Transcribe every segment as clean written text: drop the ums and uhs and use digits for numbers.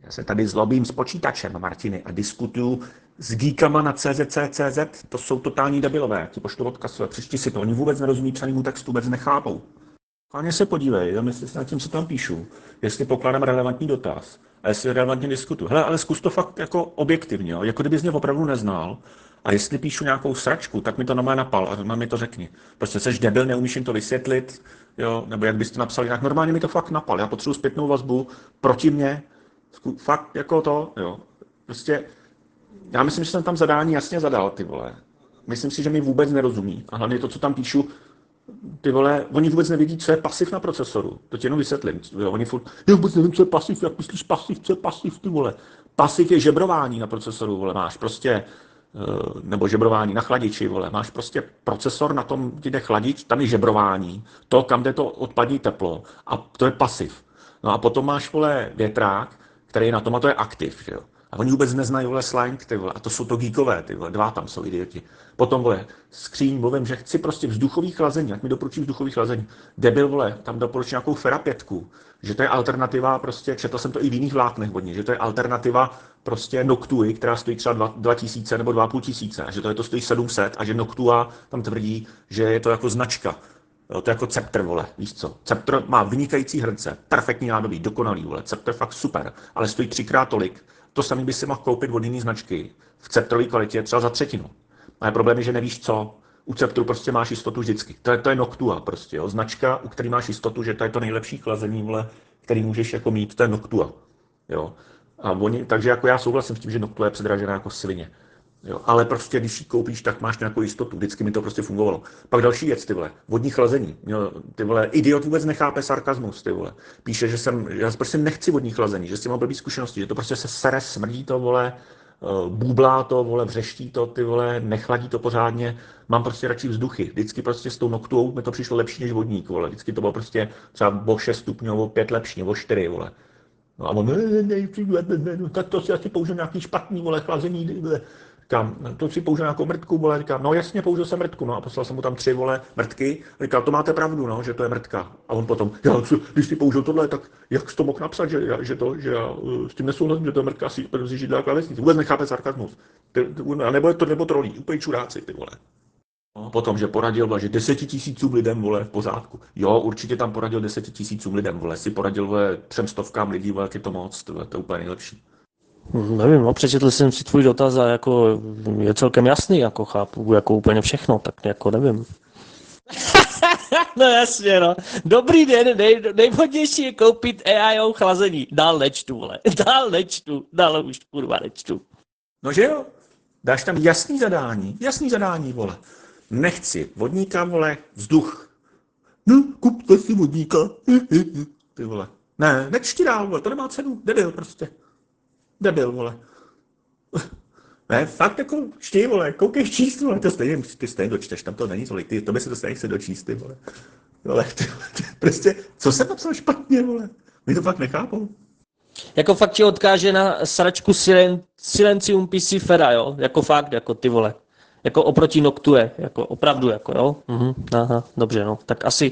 Já se tady zlobím s počítačem, Martiny, a diskutuju s geekama na CZ. To jsou totální debilové. Ti pošlu odkaz, přečti si to. Oni vůbec nerozumí psanému textu, vůbec nechápou. Hlavně se podívej, zamysli se nad tím, co tam píšu. Jestli pokládám relevantní dotaz a jestli relevantně diskutuju. Hele, ale zkus to fakt jako objektivně, jo? Jako kdybys mě opravdu neznal. A jestli píšu nějakou sračku, tak mi to normálně napal a mi to řekni. Prostě seš debil, neumíš jim to vysvětlit, jo? Nebo jak bys to napsal jinak. Normálně mi to fakt napal. Já potřebuji zpětnou vazbu proti mně. Fakt jako to, jo. Prostě já myslím, že jsem tam zadání jasně zadal, ty vole. Myslím si, že mi vůbec nerozumí. A hlavně to, co tam píšu, ty vole, oni vůbec nevědí, co je pasiv na procesoru. To ti jenom vysvětlím. Jo, oni furt, já vůbec nevím, co je pasiv, jak myslíš pasiv, co je pasiv, ty vole. Pasiv je žebrování na procesoru, vole, máš prostě, nebo žebrování na chladiči, vole, máš prostě procesor, na tom ti jde chladič, tam je žebrování, to, kam jde to odpadní teplo, a to je pasiv. No a potom máš, vole, větrák, který je na tom, a to je aktiv, že jo. A oni vůbec neznají, vole, slang, ty vole, a to jsou to geekové, ty vole, dva tam jsou idioti. Potom, vole, skříň, mluvím, že chci prostě vzduchový chlazení, jak mi doporučí vzduchový chlazení. Debil, vole, tam doporučí nějakou Ferapětku, že to je alternativa, prostě, četl jsem to i v jiných vláknech od nich, že to je alternativa prostě Noctui, která stojí třeba 2000 nebo 2500, a že to stojí 700 a že Noctua tam tvrdí, že je to jako značka. Jo, to je jako Scepter, vole, víš co? Scepter má vynikající hrnce, perfektní nádobí, dokonalý, vole, Scepter fakt super, ale stojí 3x tolik. To samý by si mohl koupit od jiné značky v Scepterové kvalitě třeba za třetinu. Ale problém je, že nevíš co. U Scepteru prostě máš jistotu vždycky. To je Noctua prostě, jo. Značka, u který máš jistotu, že to je to nejlepší chlazení, vole, který můžeš jako mít, to je Noctua. Jo. A takže jako já souhlasím s tím, že Noctua je předražená jako svině. Jo, ale prostě, když ji koupíš, tak máš nějakou jistotu. Vždycky mi to prostě fungovalo. Pak další věc, ty vole, vodní chlazení. Jo, ty vole, idiot vůbec nechápe sarkazmus, ty vole. Píše, že já prostě nechci vodní chlazení, že s tím mám blbý zkušenosti, že to prostě se sere, smrdí to, vole, bublá to, vole, vřeští to, ty vole, nechladí to pořádně. Mám prostě radši vzduchy. Vždycky prostě s tou Noctuou mi to přišlo lepší než vodník, vole. Vždycky to bylo prostě třeba o 6 stupňů, o 5 lepší, o 4, vole. No a on, tak to si asi použil nějaký špatný, vole, chlazení, vole. Říkám, to si použil nějakou mrtku, vole, říkám, no jasně, použil jsem mrtku, no a poslal jsem mu tam 3, vole, mrtky, říkal, to máte pravdu, no, že to je mrtka. A on potom, když si použil tohle, tak jak jsi to mohl napsat, že já s tím nesouhlasím, že to je mrtka, si židla klávesnici. Vůbec nechápe sarkazmus. A nebo je to nebo trolí, úplně čuráci, ty vole. No, potom, že poradil, že 10 000 lidem, vole, v pořádku. Jo, určitě tam poradil 10 000 lidem, vole, si poradil, vole, 300 lidí, vole, jak je to moc, to je úplně nejlepší. Nevím, no, přečetl jsem si tvůj dotaz a jako je celkem jasný, jako chápu, jako úplně všechno, tak jako nevím. No jasně, no. Dobrý den, nejvhodnější je koupit AIO chlazení. Dál nečtu, vole. Dál už kurva nečtu. No že jo, dáš tam jasný zadání, vole. Nechci vodníka, vole, vzduch. No, kupte si vodníka. Ty vole. Ne, nečti dál, vole, to nemá cenu, debil prostě. Debil, vole. Ne, fakt jako čti, vole, koukej číst, vole, ty stejně dočteš, tam to není tolik, to by se to stejně chce dočíst, ty vole. Vole, ty prostě, co jsem napsal špatně, vole, my to fakt nechápou. Jako fakt ti odkáže na sračku Silencium PC Fera, jo, jako fakt, jako ty vole. Jako oproti Noctue, jako opravdu, jako jo. Aha, dobře, no, tak asi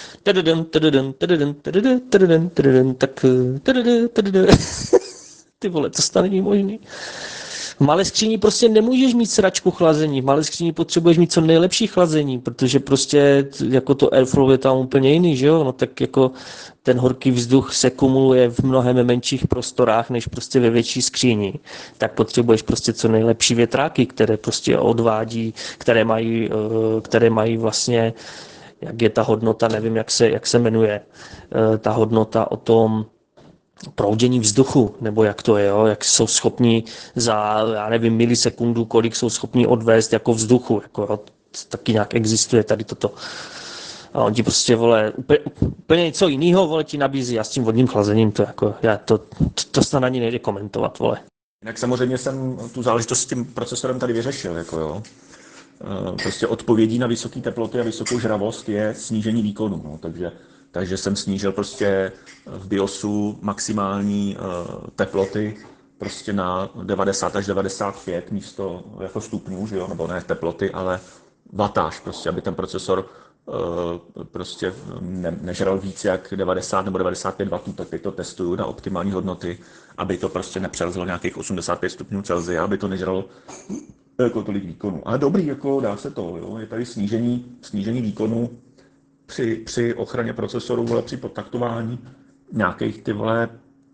ty vole, to stane není možný. V malé skříni prostě nemůžeš mít sračku chlazení, v malé skříni potřebuješ mít co nejlepší chlazení, protože prostě jako to airflow je tam úplně jiný, že jo, no tak jako ten horký vzduch se kumuluje v mnohem menších prostorách, než prostě ve větší skříni, tak potřebuješ prostě co nejlepší větráky, které prostě odvádí, které mají vlastně, jak je ta hodnota, nevím, jak se jmenuje, ta hodnota o tom, proudění vzduchu, nebo jak to je, jo? Jak jsou schopni za, já nevím, milisekundu, kolik jsou schopni odvést jako vzduchu, jako, jo? Taky nějak existuje tady toto. A on ti prostě, vole, úplně něco jiného, vole, ti nabízí, a s tím vodním chlazením, to jako, to snad ani nejde komentovat, vole. Jinak samozřejmě jsem tu záležitost s tím procesorem tady vyřešil, jako jo. Prostě odpovědí na vysoké teploty a vysokou žravost je snížení výkonu, no, takže jsem snížil prostě v BIOSu maximální teploty prostě na 90 až 95 místo jako stupňů, že jo, nebo ne teploty, ale watáž prostě, aby ten procesor prostě nežral víc jak 90 nebo 95 W, tak teď to testuju na optimální hodnoty, aby to prostě nepřelezlo nějakých 85 stupňů Celsia, aby to nežralo jako tolik výkonu. Ale dobrý, jako dá se to, jo. Je tady snížení výkonu při ochraně procesoru, vole, při podtaktování nějakých ty vole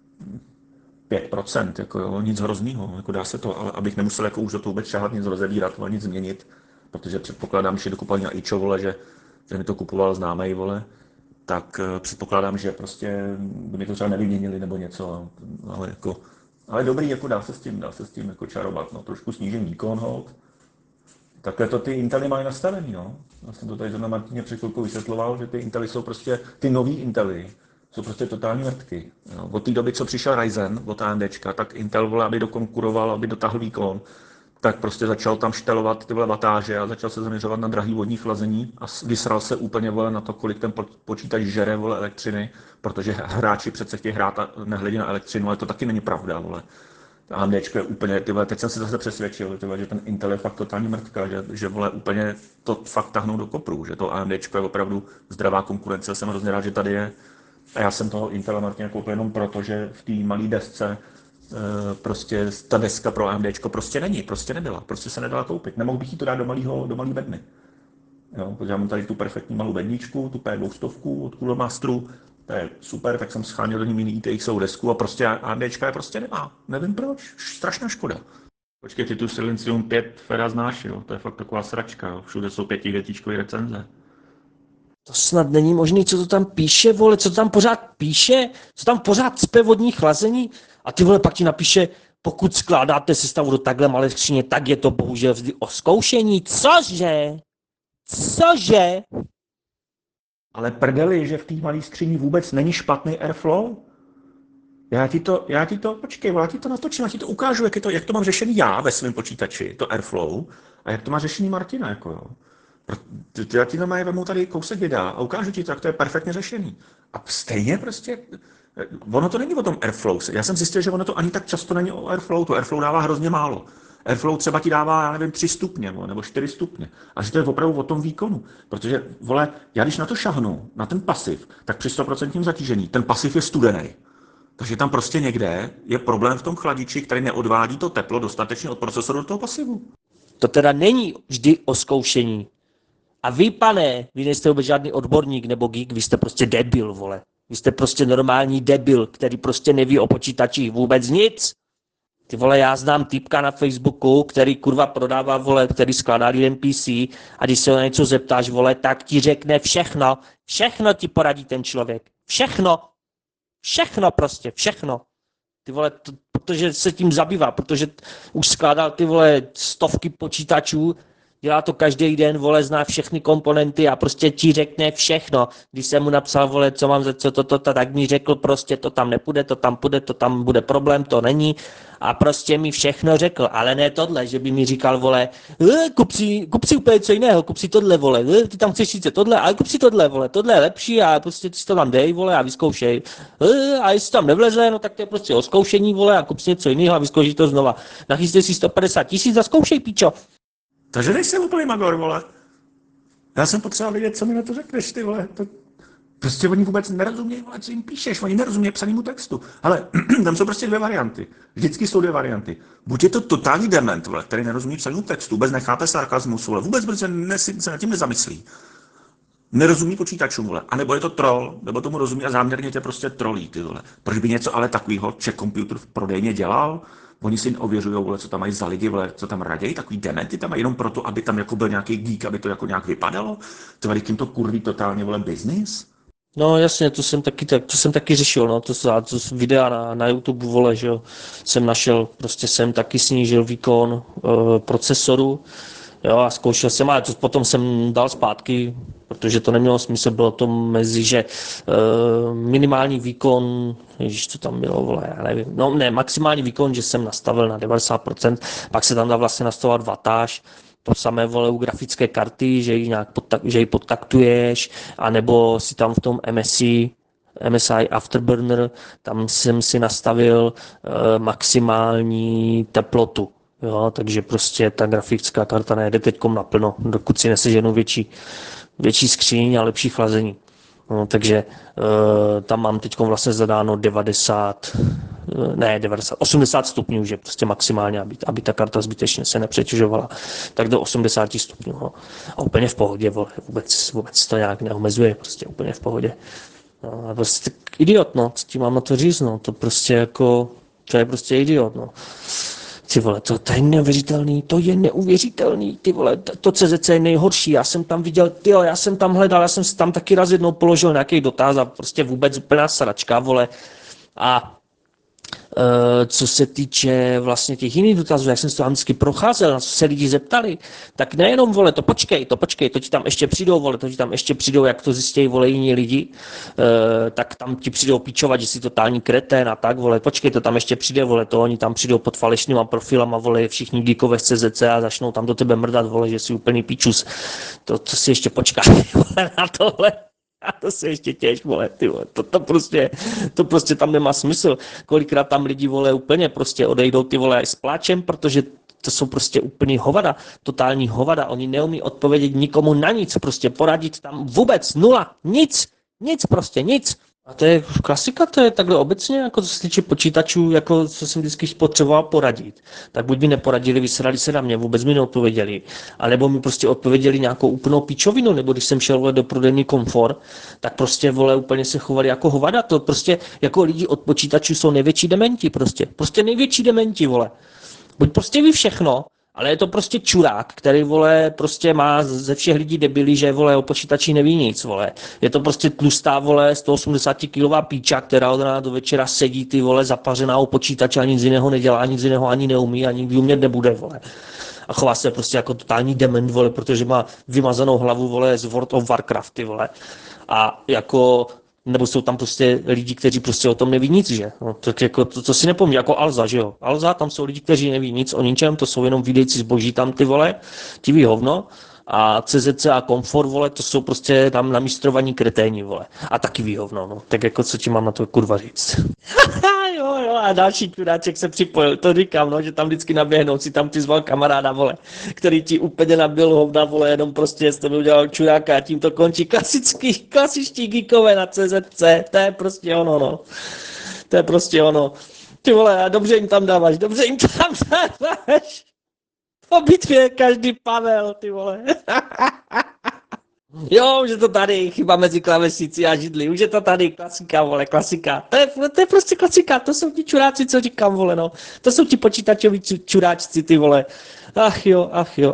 5%, jako jo, nic hroznýho, jako dá se to, ale abych nemusel jako už do toho vůbec šahat, nic rozebírat, vole, nic změnit, protože předpokládám, že dokupovali na ičo, vole, že mi to kupoval známej, vole, tak předpokládám, že prostě by mi to třeba nevyměnili nebo něco, ale dobrý, jako dá se s tím jako čarovat, no, trošku snížím výkon, hold. Takhle to ty Intely mají nastavený, no. Já jsem to tady zrovna Martině před chvilkou vysvětloval, že ty Intely jsou prostě, ty nový Intely jsou prostě totální mrtky. Jo. Od té doby, co přišel Ryzen od AMDčka, tak Intel, vole, aby dokonkuroval, aby dotáhl výkon, tak prostě začal tam štelovat ty vole watáže a začal se zaměřovat na drahý vodní chlazení a vysral se úplně, vole, na to, kolik ten počítač žere, vole, elektřiny, protože hráči přece chtějí hrát a nehledí na elektřinu, ale to taky není pravda, vole. AMDčko je úplně, tyhle, teď jsem se zase přesvědčil, tyhle, že ten Intel je fakt totální mrtka, že vole úplně to fakt tahnou do kopru, že to AMDčko je opravdu zdravá konkurence, jsem hrozně rád, že tady je. A já jsem toho Intela Martina koupil jenom proto, že v té malé desce prostě ta deska pro AMDčko prostě není, prostě nebyla, prostě se nedala koupit. Nemohl bych jí to dát do malý bedny. Jo, protože já mám tady tu perfektní malou bedničku, tu P200 od Coolermasteru, to je super, tak jsem scháněl do ní mini ITXovou desku a prostě AMDčka je prostě nemá. Nevím proč, strašná škoda. Počkej, ty tu Silentium 5 Fera znáš, jo, to je fakt taková sračka, jo. Všude jsou 5hvězdičkové recenze. To snad není možný, co to tam píše, vole, co to tam pořád píše, co tam pořád cpe vodní chlazení a ty vole pak ti napíše, pokud skládáte sestavu do takhle malé skříně, tak je to bohužel vždy o zkoušení. Cože? Ale prdeli, že v té malé skříni vůbec není špatný airflow? Já ti to natočím, já ti to ukážu, jak to mám řešený já ve svém počítači, to airflow, a jak to má řešený Martina, jako jo. Já ti normálně vemu tady kousek videa a ukážu ti to, jak to je perfektně řešený. A stejně prostě, ono to není o tom airflow. Já jsem zjistil, že ono to ani tak často není o airflow, to airflow dává hrozně málo. Airflow třeba ti dává, já nevím, 3 stupně nebo 4 stupně. A že to je opravdu o tom výkonu. Protože, vole, já když na to šahnu, na ten pasiv, tak při 100% zatížení, ten pasiv je studený. Takže tam prostě někde je problém v tom chladiči, který neodvádí to teplo dostatečně od procesoru do toho pasivu. To teda není vždy o zkoušení. A vy, pane, vy nejste vůbec žádný odborník nebo geek, vy jste prostě debil, vole. Vy jste prostě normální debil, který prostě neví o počítačích vůbec nic. Ty vole, já znám týpka na Facebooku, který kurva prodává, vole, který skládá lidem PC a když se ho na něco zeptáš, vole, tak ti řekne všechno. Všechno ti poradí ten člověk. Všechno. Všechno prostě, všechno. Ty vole, protože se tím zabývá, protože už skládal ty vole stovky počítačů, dělá to každý den, vole, zná všechny komponenty a prostě ti řekne všechno. Když jsem mu napsal, vole, co mám za co, tak mi řekl prostě, to tam nepůjde, to tam půjde, to tam bude problém, to není. A prostě mi všechno řekl, ale ne tohle, že by mi říkal, vole, kup si úplně co jiného, kup si tohle, vole, ty tam chceš sice tohle, ale kup si tohle, vole, tohle je lepší a prostě si to tam dej, vole, a vyzkoušej. A jestli tam nevleze, no tak to je prostě o zkoušení, vole, a kup si něco jiného a vyzkoušej to znova. Nachystej si 150 000 a zkoušej, píčo. Takže nejsem úplný magor, vole. Já jsem potřeboval vědět, co mi na to řekneš, ty vole. Prostě oni vůbec nerozumějí, vole, co jim píšeš, oni nerozumějí psanému textu. Ale tam jsou prostě 2 varianty. Vždycky jsou 2 varianty. Buď je to totální dement, vole, který nerozumí psanému textu, vůbec nechápe sarkazmus, vole, vůbec se nad tím nezamyslí. Nerozumí počítačům, vole. A nebo je to troll, nebo tomu rozumí a záměrně tě prostě trolí, ty vole. Proč by něco ale takového Czech Computer v prodejně dělal? Oni si ověřují, vole, co tam mají za lidi, vole, co tam raději, takový dementy tam mají jenom proto, aby tam jako byl nějaký geek, aby to jako nějak vypadalo. To kým to kurví totálně, vole, business. No jasně, to jsem taky řešil, no, to videa na YouTube, vole, že jo, jsem našel, prostě jsem taky snížil výkon procesoru, jo, a zkoušel jsem, ale to potom jsem dal zpátky, protože to nemělo smysl, bylo to mezi, že minimální výkon, ježiš, to tam bylo, vole, já nevím, no ne, maximální výkon, že jsem nastavil na 90%, pak se tam dá vlastně nastavovat watáž, to samé, vole, u grafické karty, že ji nějak že ji podtaktuješ, anebo si tam v tom MSI Afterburner, tam jsem si nastavil maximální teplotu. Jo, takže prostě ta grafická karta nejde teďkom naplno, dokud si neseženu větší větší skříň a lepší chlazení. No, takže tam mám teď vlastně zadáno 80 stupňů, že prostě maximálně, aby ta karta zbytečně se nepřetěžovala, tak do 80 stupňů. No. A úplně v pohodě, vole, vůbec to nějak neomezuje, prostě úplně v pohodě. No, a prostě tak idiot, no, co ti mám na to říct, no, to prostě jako, to je prostě idiot, no. Ty vole, to je neuvěřitelný, to je neuvěřitelný, ty vole, to CZC je nejhorší, já jsem tam viděl, tyjo, já jsem tam hledal, já jsem si tam taky raz jednou položil nějaký dotaz a prostě vůbec úplná sračka, vole, a co se týče vlastně těch jiných dotazů, jak jsem to tam vždycky procházel, na co se lidi zeptali, tak nejenom, vole, to počkej, to ti tam ještě přijdou, vole, to ti tam ještě přijdou, jak to zjistějí, vole, jiní lidi, tak tam ti přijdou píčovat, že jsi totální kretén a tak, vole, počkej, to tam ještě přijde, vole, to oni tam přijdou pod falešnýma profilama, vole, všichni geekové z CZC a začnou tam do tebe mrdat, vole, že jsi úplný píčus, to si ještě počká, vole, na tohle. A to se ještě těž, vole, ty vole, to prostě tam nemá smysl. Kolikrát tam lidi, vole, úplně prostě odejdou, ty vole, s pláčem, protože to jsou prostě úplný hovada, totální hovada. Oni neumí odpovědět nikomu na nic, prostě poradit tam vůbec, nula, nic, prostě nic. A to je klasika, to je takhle obecně, jako co se týče počítačů, jako co jsem vždycky potřeboval poradit. Tak buď mi neporadili, vysrali se na mě, vůbec mi neodpověděli, alebo mi prostě odpověděli nějakou úplnou píčovinu, nebo když jsem šel, vole, do prodejny Komfort, tak prostě, vole, úplně se chovali jako hovada. To prostě jako lidi od počítačů jsou největší dementi, prostě největší dementi, vole. Buď prostě ví všechno, ale je to prostě čurák, který, vole, prostě má ze všech lidí debily, že, vole, o počítači neví nic, vole. Je to prostě tlustá, vole, 180-kilová píča, která od rána do večera sedí, ty, vole, zapařená o počítači a nic jiného nedělá, nic jiného ani neumí a nikdy umět nebude, vole. A chová se prostě jako totální dement, vole, protože má vymazanou hlavu, vole, z World of Warcraft, ty, vole. A jako nebo jsou tam prostě lidi, kteří prostě o tom neví nic, že? No, tak jako to si nepomíná, jako Alza, že jo? Alza, tam jsou lidi, kteří neví nic o ničem, to jsou jenom výdejci zboží tam, ty, vole, ti ví hovno. A CZC a Komfort, vole, to jsou prostě tam namistrovaní kreténi, vole. A taky ví hovno, no. Tak jako co ti mám na to, kurva, říct? jo, a další čuráček se připojil, to říkám, no, že tam vždycky naběhnou, si tam přizval kamaráda, vole, který ti úplně nabil hovna, vole, jenom prostě s tebe udělal čuráka a tím to končí klasičtí geekové na CZC, to je prostě ono, no. To je prostě ono. Ty vole, a dobře jim tam dáváš. Po bitvě každý Pavel, ty vole. Jo, už je to tady, chyba mezi klávesnicí a židli, už je to tady, klasika, vole, klasika. To je prostě klasika, to jsou ti čuráci, co říkám, vole, no. To jsou ti počítačoví čuráčci, ty, vole. Ach jo.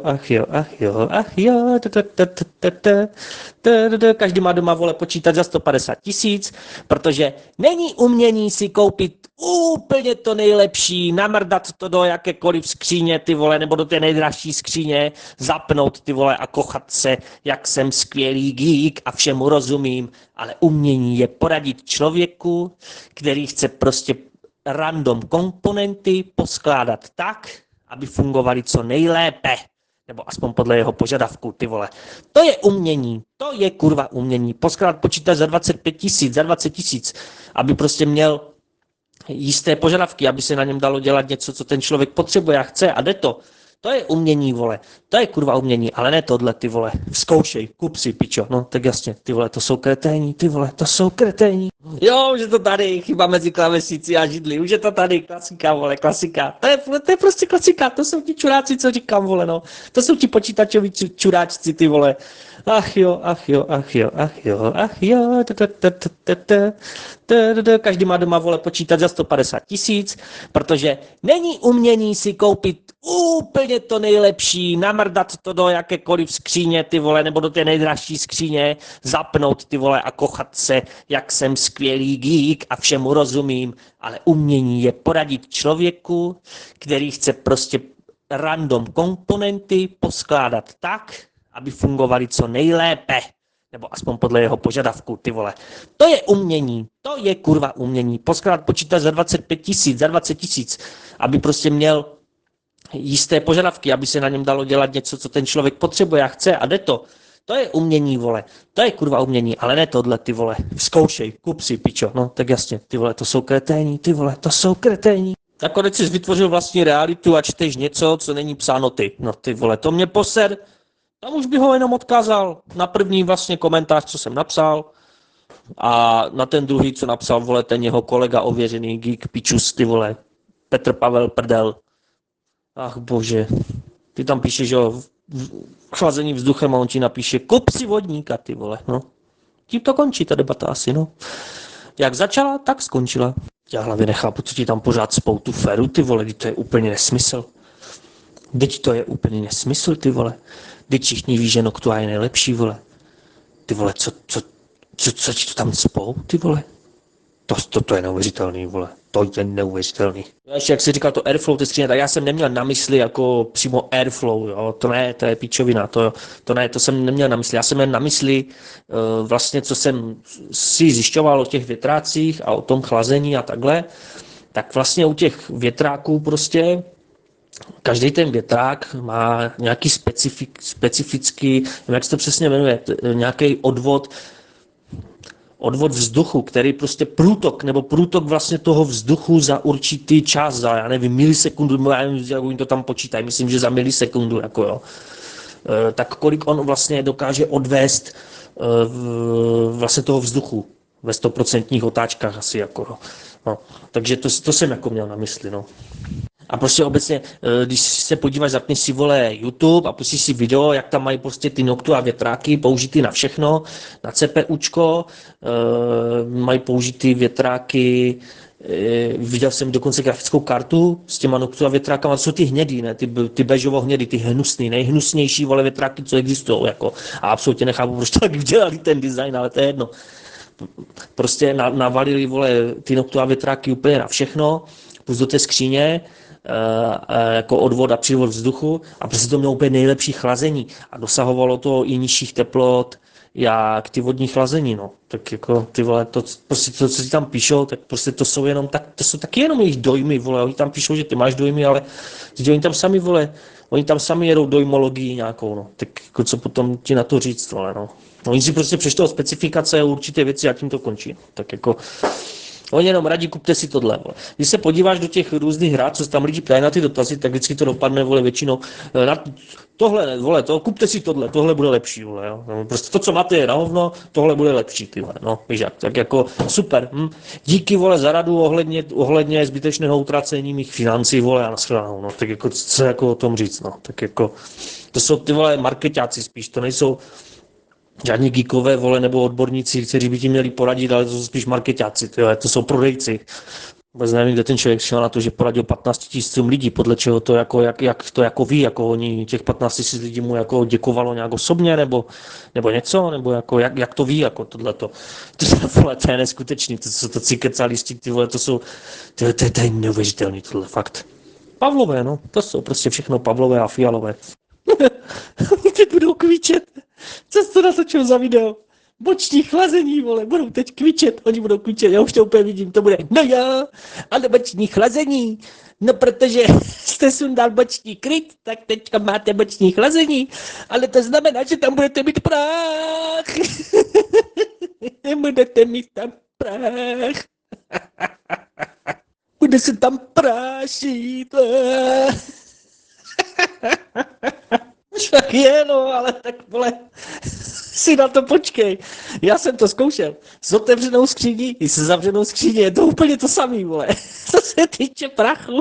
Každý má doma, vole, počítač za 150 000, protože není umění si koupit úplně to nejlepší, namrdat to do jakékoliv skříně, ty, vole, nebo do té nejdražší skříně, zapnout, ty, vole, a kochat se, jak jsem skvělý geek a všemu rozumím, ale umění je poradit člověku, který chce prostě random komponenty poskládat tak, aby fungovaly co nejlépe, nebo aspoň podle jeho požadavku, ty, vole. To je umění, to je kurva umění. Poskládat počítač za 25 000, za 20 000, aby prostě měl jisté požadavky, aby se na něm dalo dělat něco, co ten člověk potřebuje a chce a jde to. To je umění, vole. To je kurva umění, ale ne tohle, ty, vole. Zkoušej, kup si, pičo. No, tak jasně, ty, vole, to jsou kreténi, ty, vole, to jsou kreténi. Jo, už je to tady, chyba mezi klávesnicí a židli, už je to tady, klasika, vole, klasika. To je prostě klasika, to jsou ti čuráci, co říkám, vole, no. To jsou ti počítačoví čuráčci, ty, vole. Ach jo. Každý má doma, vole, počítač za 150 000, protože není umění si koupit úplně to nejlepší, namrdat to do jakékoliv skříně, ty, vole, nebo do té nejdražší skříně, zapnout, ty, vole, a kochat se, jak jsem skvělý geek a všemu rozumím, ale umění je poradit člověku, který chce prostě random komponenty poskládat tak, aby fungovaly co nejlépe, nebo aspoň podle jeho požadavku, ty, vole. To je umění, to je kurva umění. Poskládat počítač za 25 000, za 20 000, aby prostě měl jisté požadavky, aby se na něm dalo dělat něco, co ten člověk potřebuje a chce a jde to. To je umění, vole. To je kurva umění, ale ne tohle, ty, vole. Zkoušej, kup si, pičo. No, tak jasně, ty, vole, to jsou kreténi, ty, vole, to jsou kreténi. Nakonec jsi vytvořil vlastní realitu a čteš něco, co není psáno ty. No, ty, vole, to mě poser. Tam už bych ho jenom odkázal na první vlastně komentář, co jsem napsal, a na ten druhý, co napsal, vole, ten jeho kolega ověřený geek pičus, ty vole, Petr Pavel Prdel. Ach bože, ty tam píšeš, že jo, chlazení vzduchem a on ti napíše, kup si vodníka, ty vole, no. Tím to končí ta debata asi, no. Jak začala, tak skončila. Já hlavě nechápu, co ti tam pořád spou tu feru, ty vole, to je úplně nesmysl. Teď to je úplně nesmysl, ty vole. Teď všichni ví, že Noctua je nejlepší, vole. Ty vole, co ti to tam spou, ty vole? To je neuvěřitelný, vole. To je neuvěřitelný. Ještě jak jsi říkal to Airflow, ty skříně, tak já jsem neměl na mysli jako přímo Airflow, jo. To ne, to je píčovina, to jsem neměl na mysli. Já jsem měl na mysli vlastně, co jsem si zjišťoval o těch větrácích a o tom chlazení a takhle, tak vlastně u těch větráků prostě každý ten větrák má nějaký specifický, jak se to přesně jmenuje, nějaký odvod vzduchu, který prostě průtok vlastně toho vzduchu za určitý čas, za, já nevím, milisekundu, já nevím, jak oni to tam počítají, myslím, že za milisekundu, jako jo. Tak kolik on vlastně dokáže odvést vlastně toho vzduchu ve 100% otáčkách asi, jako no. Takže to jsem jako měl na mysli, no. A prostě obecně, když se podíváš, zapneš si, vole, YouTube a pustíš si video, jak tam mají prostě ty Noctua větráky použitý na všechno, na CPUčko, mají použitý větráky, viděl jsem dokonce grafickou kartu s těma Noctua větrákama, to jsou ty hnědý, ne, ty bežovo hnědý, ty hnusný, nejhnusnější, vole, větráky, co existují, jako. A absolutně nechápu, proč tak udělali ten design, ale to je jedno. Prostě navalili, vole, ty Noctua větráky úplně na všechno, plus do té skříně, jako odvod a přívod vzduchu a prostě to mělo úplně nejlepší chlazení a dosahovalo to i nižších teplot jak ty vodní chlazení, no. Tak jako ty vole, prostě to, co si tam píšou, tak prostě to jsou jenom tak, to jsou taky jenom jejich dojmy, vole, oni tam píšou, že ty máš dojmy, ale oni tam sami, vole, oni tam sami jedou dojmologii nějakou, no. Tak jako co potom ti na to říct, vole, no. Oni si prostě přečtou specifikace a určité věci a tím to končí, no. Tak jako oni jenom radí, kupte si tohle. Vole. Když se podíváš do těch různých hrad, co se tam lidi ptají na ty dotazy, tak vždycky to dopadne, vole, většinou na tohle, vole, kupte si tohle bude lepší, vole, jo. Prostě to, co máte, je na hovno, tohle bude lepší, ty vole, no, víš jak, tak jako super, Díky, vole, za radu ohledně zbytečného utracení mých financí, vole, a nashledanou, no, tak jako, co jako o tom říct, no, tak jako, to jsou ty, vole, marketáci spíš, to nejsou žádní geekové, vole, nebo odborníci, kteří by ti měli poradit, ale to jsou spíš marketáci, to jsou prodejci. Vůbec nevím, kde ten člověk šel na to, že poradil 15 000 lidí, podle čeho to jako, jak to jako ví, jako oni, těch 15 000 lidí mu jako děkovalo nějak osobně, nebo něco, nebo jako, jak to ví, jako tohleto. To je neskutečný, to jsou to cikecalisti, ty vole, to je neuvěřitelný, tohle fakt. Pavlové, no, to jsou prostě všechno Pavlové a Fialové. Oni teď budou kvičet. Co jsi to natočil za video? Boční chlazení, vole, budou teď kvičet, oni budou kvičet, já už to úplně vidím, to bude, no jo, ale boční chlazení, no protože jste sundal boční kryt, tak teďka máte boční chlazení, ale to znamená, že tam budete mít prach, budete mít tam prach, bude se tam prášit, tak je, no, ale tak, vole, si na to počkej. Já jsem to zkoušel. S otevřenou skříní i se zavřenou skříní je to úplně to samý, vole. Co se týče prachu.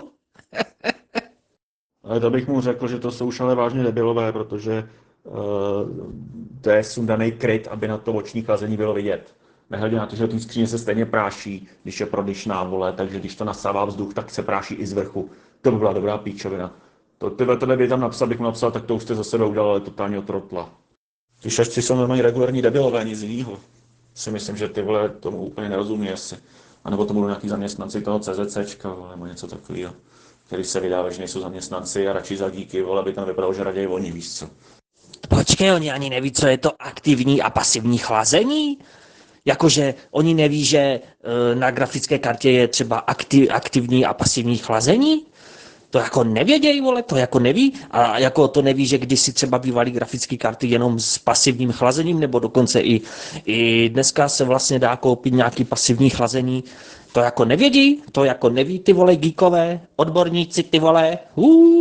Ale to bych mu řekl, že to jsou už ale vážně debilové, protože to je sundaný kryt, aby na to oční chlazení bylo vidět. Nehledě na to, že té skříně se stejně práší, když je prodyšná, vole, takže když to nasává vzduch, tak se práší i z vrchu. To by byla dobrá píčovina. Tohle by tam napsal, bych mu napsal, tak to už jste za sebe udělal, ale totálně otrotla. Ty šašci jsou normálně regulární debilové, nic jiného. Si myslím, že ty, vole, tomu úplně nerozumí asi. A nebo to budou nějaký zaměstnanci toho CZCčka, vole, nebo něco takového, který se vydává, že nejsou zaměstnanci a radši za díky, vole, aby tam vypadalo, že raději oni, víš co. Počkej, oni ani neví, co je to aktivní a pasivní chlazení? Jakože oni neví, že na grafické kartě je třeba aktivní a pasivní chlazení? To jako nevědějí, vole, to jako neví. A jako to neví, že kdysi třeba bývaly grafické karty jenom s pasivním chlazením, nebo dokonce i dneska se vlastně dá koupit nějaký pasivní chlazení. To jako nevědí, to jako neví ty, vole, geekové, odborníci, ty, vole.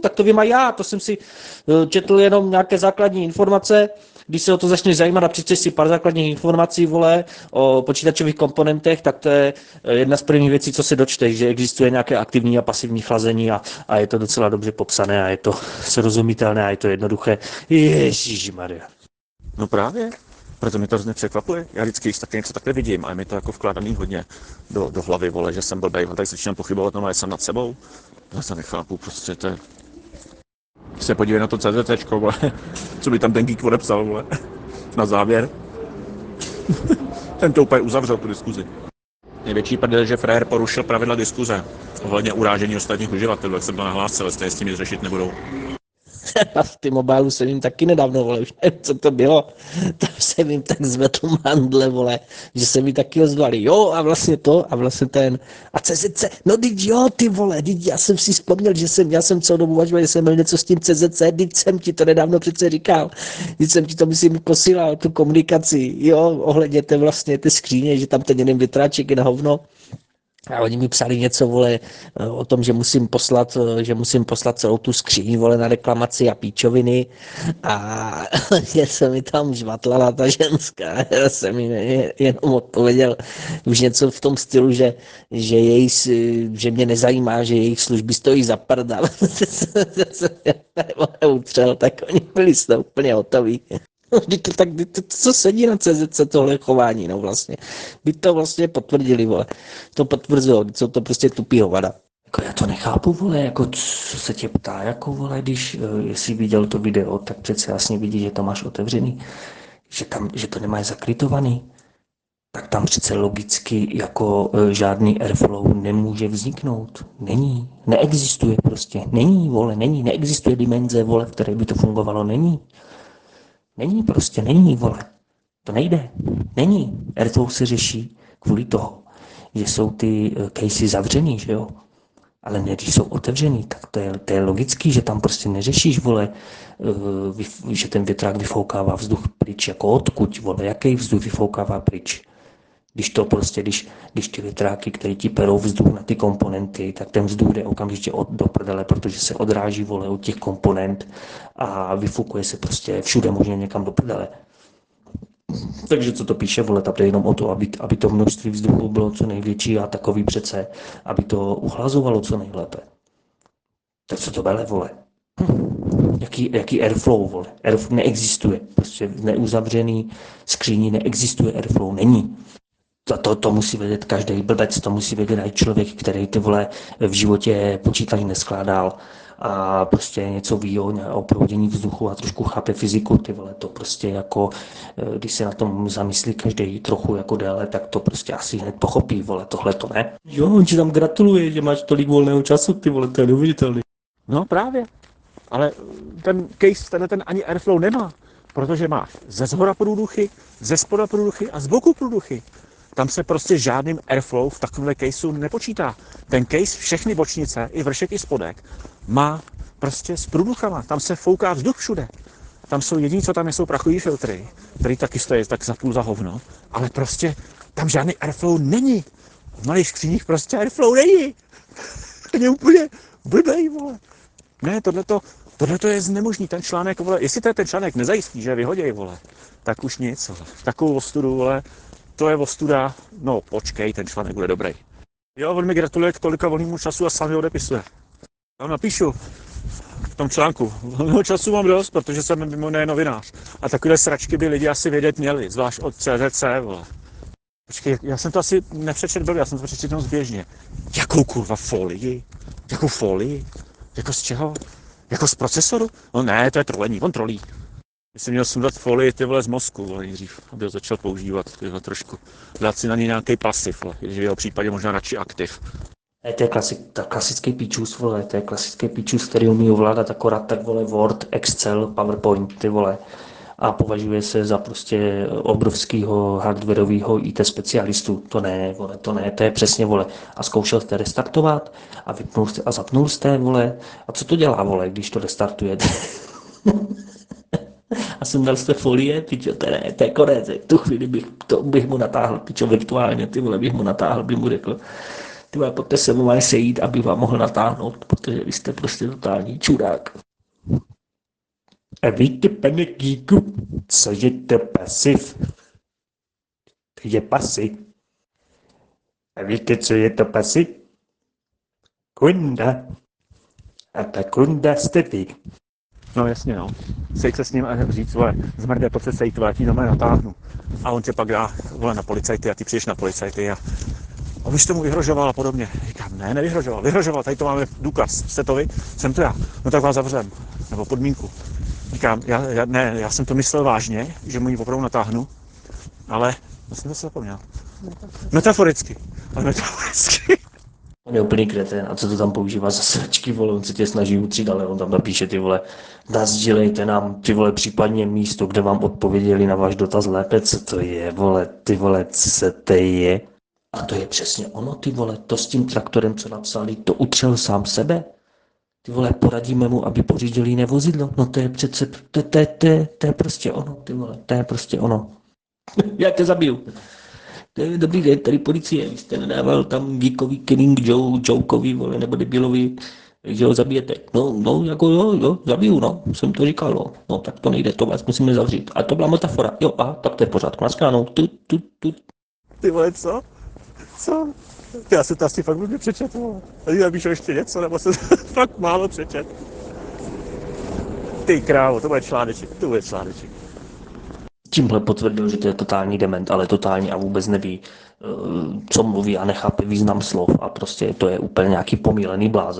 tak to vím a já, to jsem si četl jenom nějaké základní informace, když se o to začneš zajímat a přečteš si pár základních informací, vole, o počítačových komponentech, tak to je jedna z prvních věcí, co se dočteš, že existuje nějaké aktivní a pasivní chlazení a je to docela dobře popsané a je to srozumitelné a je to jednoduché. Ježišmarja. No právě, proto mě to hrozně překvapuje. Já vždycky, když taky něco takhle vidím a je mi to jako vkládaný hodně do hlavy, vole, že jsem blbej, a tak začínám pochybovat, no, jsem nad sebou. Já se nechápu, prostě to je... Se podívej na to CZCčko, vole, co by tam ten geek odepsal, vole, na závěr. Ten to úplně uzavřel, tu diskuzi. Největší prdel, že frajer porušil pravidla diskuze ohledně urážení ostatních uživatelů, jak jsem to nahlásil, stejně s tím nic řešit nebudou. V ty mobilu jsem jim taky nedávno, vole, už nevím, co to bylo. Tam jsem jim tak zvedl mandle, vole, že se mi taky ozvali, jo, a vlastně to, a vlastně ten, a CZC, no teď jo, ty vole, teď já jsem si vzpomněl, že já jsem celou dobu uvažoval, že jsem měl něco s tím CZC, teď jsem ti to nedávno přece říkal, teď jsem ti to, myslím, posílal, tu komunikaci, jo, ohledně té vlastně té skříně, že tam ten jeden větráček je na hovno. A oni mi psali něco, vole, o tom, že musím poslat celou tu skříň, vole, na reklamaci a píčoviny. A že se mi tam žvatlala ta ženská. Já jsem mi jenom odpověděl už něco v tom stylu, že mě nezajímá, že jejich služby stojí za prdel. Utřel, tak oni byli z toho úplně hotoví. Tak co sedí na CZC tohle chování, no vlastně. By to vlastně potvrdili, vole. To potvrzují, jsou to prostě tupý hovada. Jako já to nechápu, vole, jako co se tě ptá, jako vole, když jestli viděl to video, tak přece jasně vidí, že to máš otevřený, že to nemáš zakrytovaný. Tak tam přece logicky jako žádný airflow nemůže vzniknout. Není, neexistuje prostě, není, vole, neexistuje dimenze, vole, v které by to fungovalo, není. Není, vole. To nejde. Není. Airflow se řeší kvůli toho, že jsou ty casey zavřený, že jo? Ale ne, když jsou otevřený, tak to je logický, že tam prostě neřešíš, vole, že ten větrák vyfoukává vzduch pryč, jako odkud, vole, jaký vzduch vyfoukává pryč. Když ty větráky, které ti perou vzduch na ty komponenty, tak ten vzduch jde okamžitě do prdele, protože se odráží, vole, od těch komponent a vyfukuje se prostě všude možně někam do prdele. Takže co to píše, vole, tam jde jenom o to, aby to množství vzduchu bylo co největší a takový přece, aby to uchlazovalo co nejlépe. Tak co to bele, vole? Jaký airflow, vole? Airflow neexistuje. Prostě v neuzavřený skříni neexistuje airflow, není. To musí vědět každý blbec, to musí vědět i člověk, který ty vole v životě počítač neskládal a prostě něco ví o proudění vzduchu a trošku chápe fyziku, ty vole, to prostě jako, když se na tom zamyslí každý trochu jako déle, tak to prostě asi hned pochopí, vole, tohle to ne. Jo, on ti tam gratuluje, že máš tolik volného času, ty vole, to je neuvěřitelný. No právě, ale ten case, ten ani airflow nemá, protože máš ze zhora průduchy, ze spoda průduchy a z boku průduchy. Tam se prostě žádným airflow v takovémhle caseu nepočítá. Ten case, všechny bočnice, i vršek, i spodek, má prostě s průduchama. Tam se fouká vzduch všude. Tam jsou jediní, co tam jsou prachový filtry, který taky stojí tak za půl za hovno, ale prostě tam žádný airflow není. V malých skříních prostě airflow není. To je úplně blbej, vole. Ne, tohleto je znemožný, ten článek, vole. Jestli ten článek nezajistí, že vyhoděj, vole, tak už nic, vole. Takovou ostudu, vole. To je ostuda, no počkej, ten článek bude dobrý. Jo, on mi gratuluje k tolika volnému času a sám ho odepisuje. Já napíšu v tom článku. Volného času mám dost, protože jsem mimo jiné novinář. A takové sračky by lidi asi vědět měli, zvlášť od CZC, vole. Počkej, já jsem to asi nepřečetl byl, já jsem to přečetl zběžně. Jakou kurva folii? Jakou folii? Jako z čeho? Jako z procesoru? No ne, to je trolení, on trolí. Jsem měl sundat folii, ty vole, z mozku, vole, nejdřív, aby ho začal používat, tyhle trošku. Dát si na něj nějaký pasiv, vole, když v jeho případě možná radši aktiv. To je klasický píčus, vole, to je klasický píčus, který umí ovládat akorát tak, vole, Word, Excel, PowerPoint, ty vole. A považuje se za prostě obrovskýho hardwareového IT specialistu. To ne, vole, to je přesně, vole. A zkoušel jste restartovat a vypnul jste a zapnul jste, vole. A co to dělá, vole, když to restartujete? A jsem dal jste folie, pičo, to je konec, tu chvíli bych mu natáhl, pičo, virtuálně, ty vole, bych mu natáhl, bych mu řekl, Ty vole, pojďte se mu sejít, abych vám mohl natáhnout, protože vy jste prostě totální čurák. A víte, pane Gíku, co je to pasiv? To je pasiv. A víte, co je to pasiv? Kunda. A ta kunda jste vy. No jasně, no. Sejď se s ním a říct, vole, zmrdé, pojď se sejít, vole, já ti doma natáhnu. A on tě pak dá, vole, na policajty a ty přijdeš na policajty a vy jste mu vyhrožoval a podobně. Říkám, ne, vyhrožoval, tady to máme důkaz, jste to vy, jsem to já. No tak vás zavřem, nebo podmínku. Říkám, já jsem to myslel vážně, že mu ji opravdu natáhnu, ale já jsem to se zapomněl. Metaforicky. On je úplný kretén, a co to tam používá za sračky, vole, on se tě snaží utřít, ale on tam napíše, ty vole, nasdělejte nám, ty vole, případně místo, kde vám odpověděli na váš dotaz lépe, co to je, vole, ty vole, co to je. A to je přesně ono, ty vole, to s tím traktorem, co napsali, to utřel sám sebe. Ty vole, poradíme mu, aby pořídil jiné vozidlo, no to je přece, to je prostě ono, ty vole, to je prostě ono. Já tě zabiju. Dobrý den, tady policie, vy jste nedával tam Geekovi, Killing Jokeovi, vole, nebo debilovi, že ho zabijete. No, jako jo, zabiju, no, jsem to říkal, no. No, tak to nejde, to vás musíme zavřít. A to byla metafora, jo, aha, tak to je pořád, naschledanou, Ty vole, co? Co? Já se to asi fakt blbě přečet, vole. Tady napíšu ještě něco, nebo se fakt málo přečet. Ty krávo, to bude článeček. Tímhle potvrdil, že to je totální dement, ale totální a vůbec neví, co mluví a nechápe význam slov a prostě to je úplně nějaký pomílený blázen.